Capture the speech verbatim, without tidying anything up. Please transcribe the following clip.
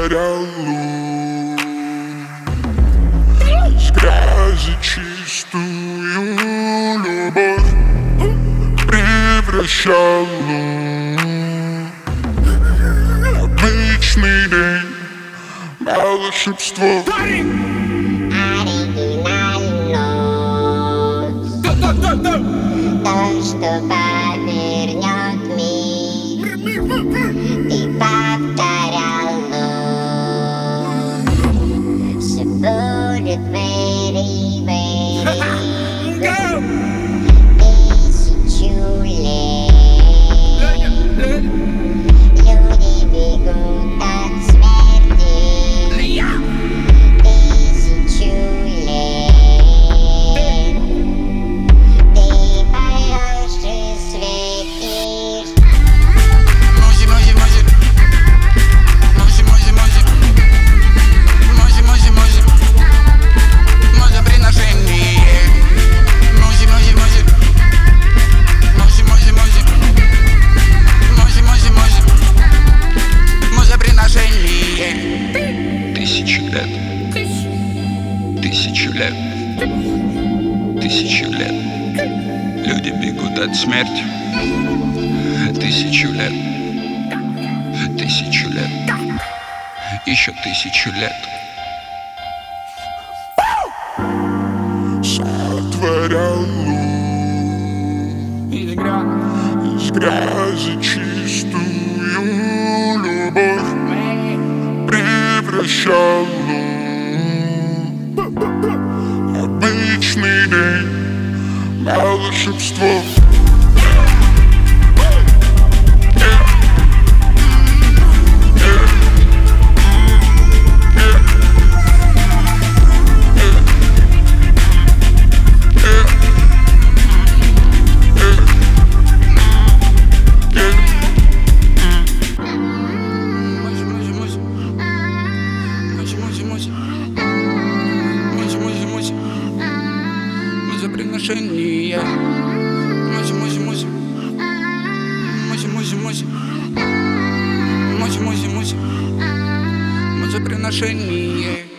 лук из грязи чистую любовь превращал лук. Обычный день, волшебство. То, что повернет мир, ты повторял вновь. Все будет very, very good. Тысячу лет люди бегут от смерти. Тысячу лет Тысячу лет, тысячу лет, тысячу лет люди бегут от смерти. Тысячу лет, тысячу лет, еще тысячу лет. Сотворял лук из грязи чистую любовь превращал лук. Обычный день, волшебство. Приношение. Музи, музи, музи. Музи, музи, музи. Музи, музи, музи. Музи, приношение.